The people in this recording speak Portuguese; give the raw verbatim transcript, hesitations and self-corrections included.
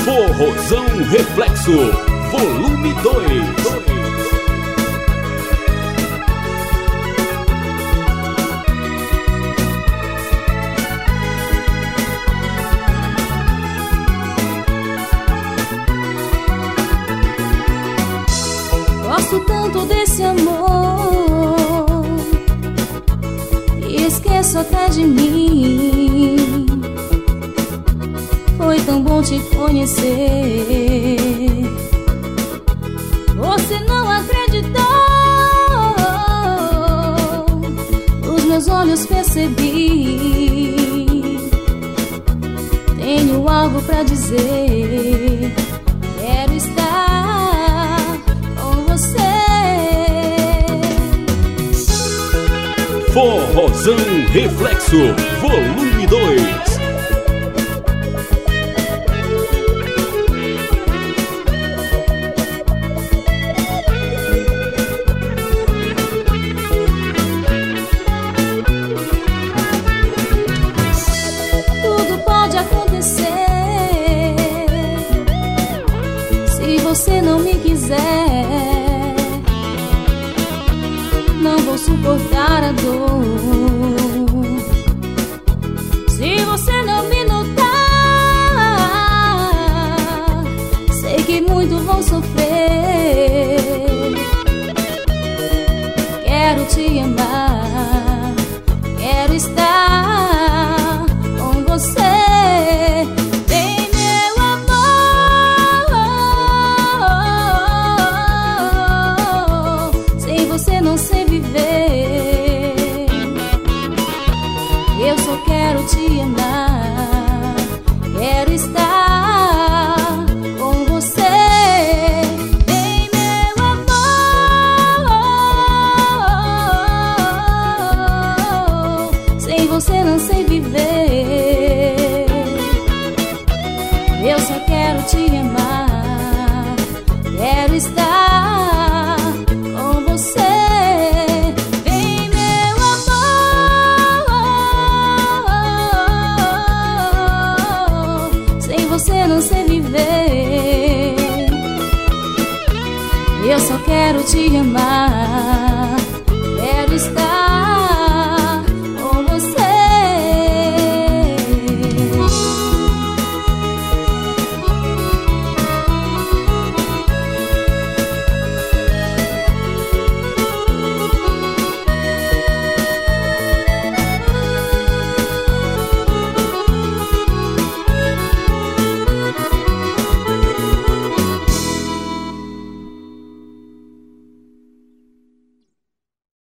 Forrozão Reflexo, volume dois. Gosto tanto desse amor e esqueço até de mim. Foi tão bom te conhecer. Você não acreditou, os meus olhos percebi. Tenho algo pra dizer. Quero estar com você. Forrozão Reflexo, volume dois. Se você não me quiser, não vou suportar a dor. Se você não me notar, sei que muito vou sofrer. Quero te amar, quero estar com você. Não sei viver. Eu só quero te amar, quero estar com você. Vem, meu amor, sem você não sei viver. Eu só quero te amar, quero estar com você. Você não sei viver. Eu só quero te amar, quero estar